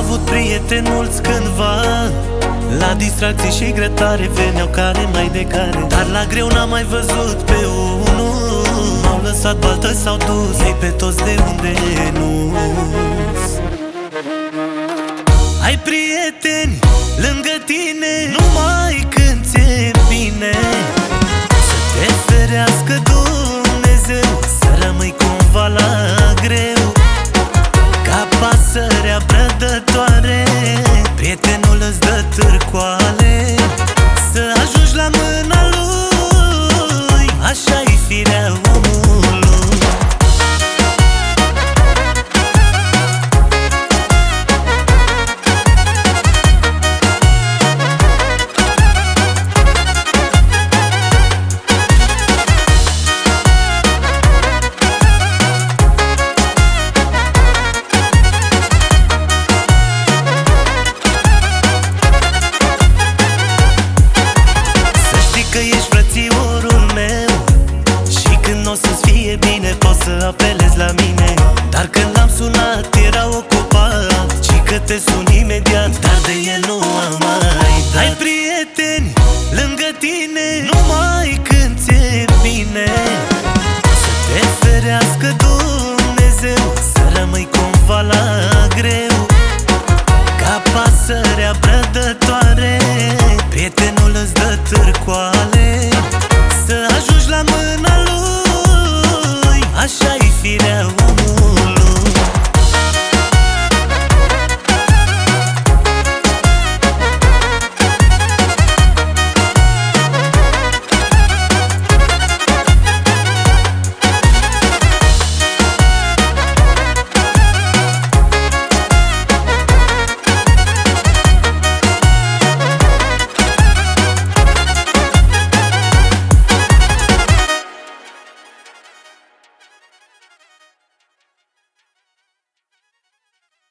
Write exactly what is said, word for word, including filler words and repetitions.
avut prieteni mulți cândva, la distracții și grătare veneau care mai de care, dar la greu n-am mai văzut pe unul. M-au lăsat baltă, s-au dus ei pe toți de unde nu. Ai prieteni lângă tine numai când ți-e bine, să te ferească Dumnezeu, să rămâi cumva la greu, ca pasărea prădătoare. Prietenul îți dă târcoale, să ajungi la mâna lui, așa-i firea omului. Că ești frățiorul meu și când o să-ți fie bine poți să apelezi la mine. Dar când l-am sunat era ocupat, ci că te sun imediat, dar de el nu am mai dat. Ai prieteni lângă tine numai când ți-e bine, să te ferească Dumnezeu, să rămâi cumva la